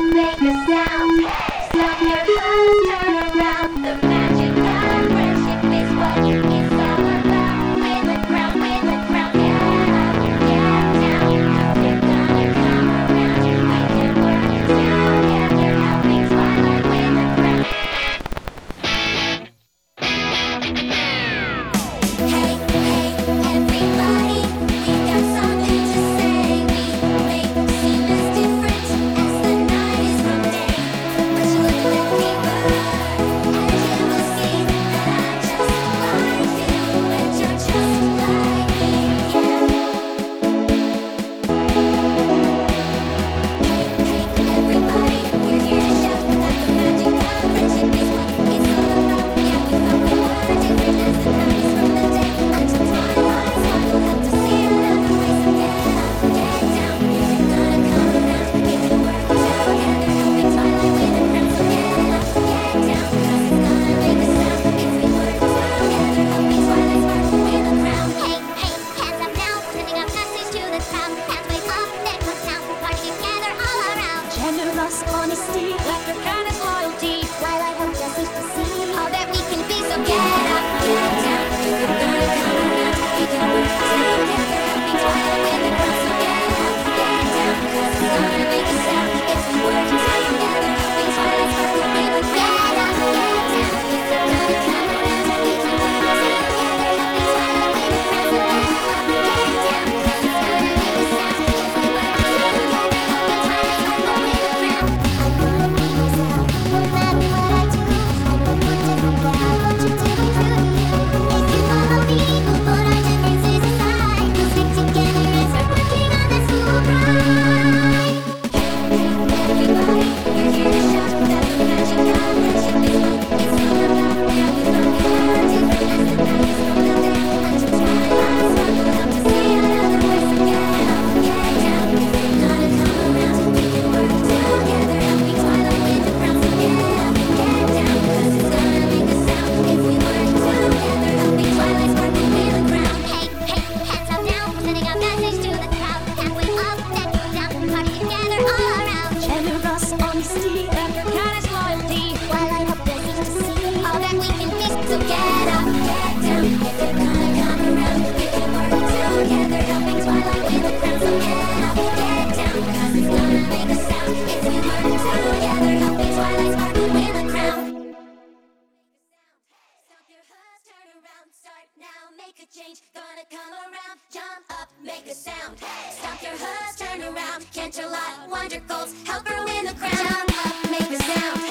make a sound. Stop your heart, turn around. The magic of friendship is what it's all about. Win the crown, yeah, down. They're gonna come around. We can work together, helping Twilight win the crown. Hey, hey, everybody, we got something to say. We may seem as different as the night is from day, but you look a little deeper, and you will see that I'm just like you, and you're just like me, Hey, everybody, we're here to shout that the magic of friendship is what it's all about. Yeah, we thought we were different as the night is from the day, until twilight sparkle helped us see another way. So get up, get down, you're gonna come around. We can work together, helping Twilight win the crown. So get up, get down, 'cause it's gonna make a sound if we work together, helping Twilight sparkle win the crown. Hey, hey, hands up now, sending a message to the crowd. Hands way up, then come down, party together all around. Generous honesty, laughter, kindness, loyalty. Twilight helps us each to see all that we can be. So get up, get down, you're gonna come around. We can work together, helping Twilight win the crown. So get up, get down, 'cause it's gonna make a sound if we work together, helping Twilight sparkle win the crown. Get up, get down, you're gonna come around. We can work together, helping Twilight win the crown. So get up, get down, 'cause it's gonna make a sound if we work together, helping Twilight sparkle win the crown. I wanna be myself, no matter what I do. I don't want to forget what you did to you. If you follow me, we'll put our differences aside. We'll stick together and start working on that school pride. Everybody, we're here to shout that the magic of friendship is what it's all about. Yeah, we thought we were different as the night is from the day, until twilight sparkle helped us see another way. So get up, get down, you're gonna come around. We can work together, helping Twilight win the crown. So get up, get down, 'cause it's gonna make a sound if we work together, helping Twilight sparkle win the crown. Hey, hey, hands up now, sending a message to the crowd. Halfway up, then go down, party together all around. Generous honesty, laughter, kindness, loyalty. Twilight helped us each to see all that we can be. So get up, get down, if you're gonna come around. We can work together, helping Twilight win the crown. So get up, get down, 'cause it's gonna make a sound if we work together, helping Twilight sparkle win the crown. Stop your hurts, turn around, start now, make a change, gonna come around, jump up, make a sound. Stop your hurts, turn around, can't your light, wonder goals, help her win the crown. Jump up, make a sound.